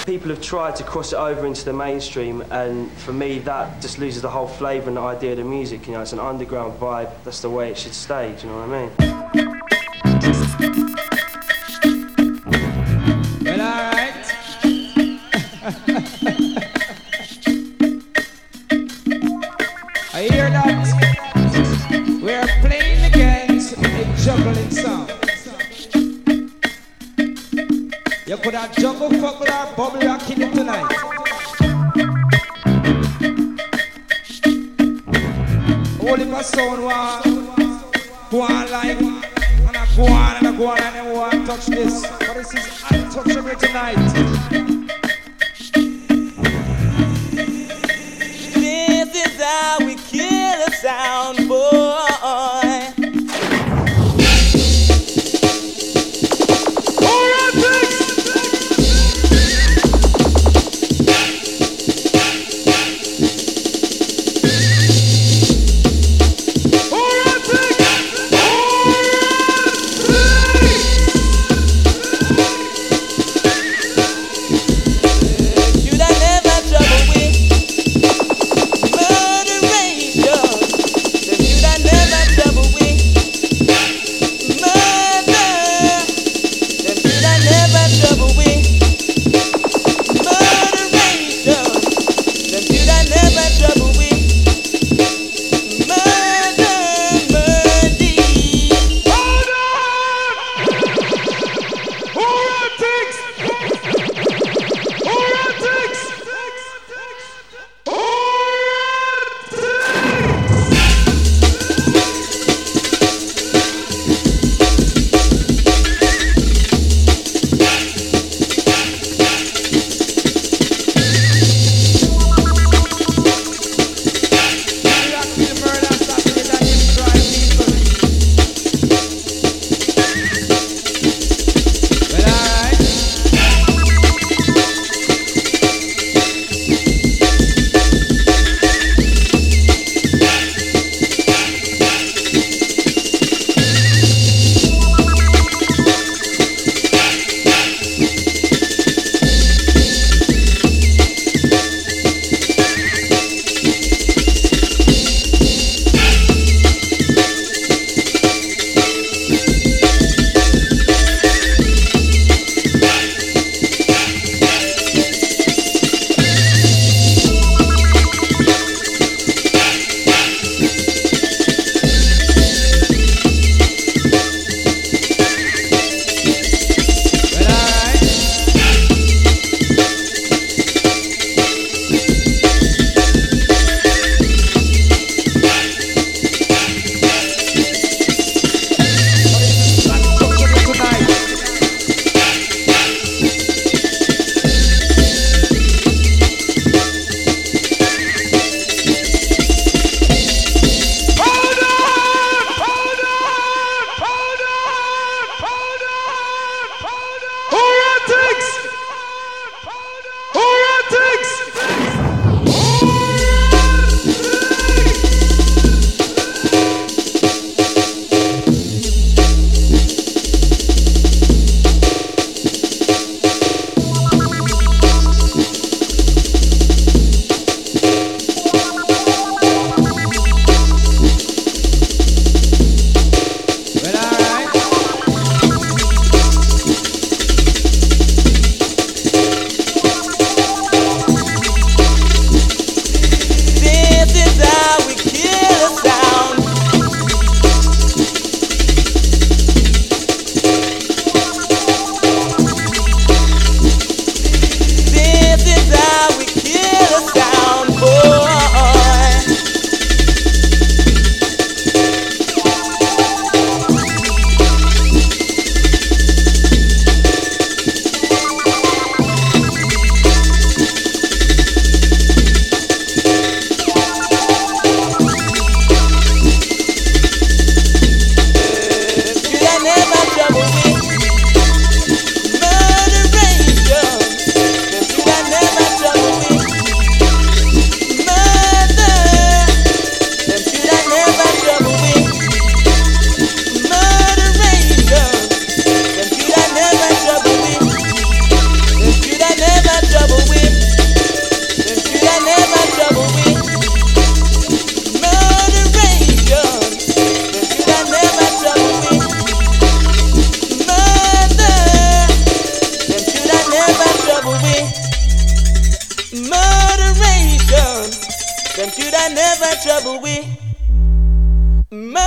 People have tried to cross it over into the mainstream, and for me that just loses the whole flavour and the idea of the music. You know, it's an underground vibe. That's the way it should stay. Do you know what I mean? Well, all right. I hear that we're playing against a juggling sound. You could have jungle fuck with our bubble rock in it tonight. All if a sound go on like, and I go on and I go on and I want to touch this. But this is untouchable tonight. This is how we kill a sound, boy. Them should I never trouble we.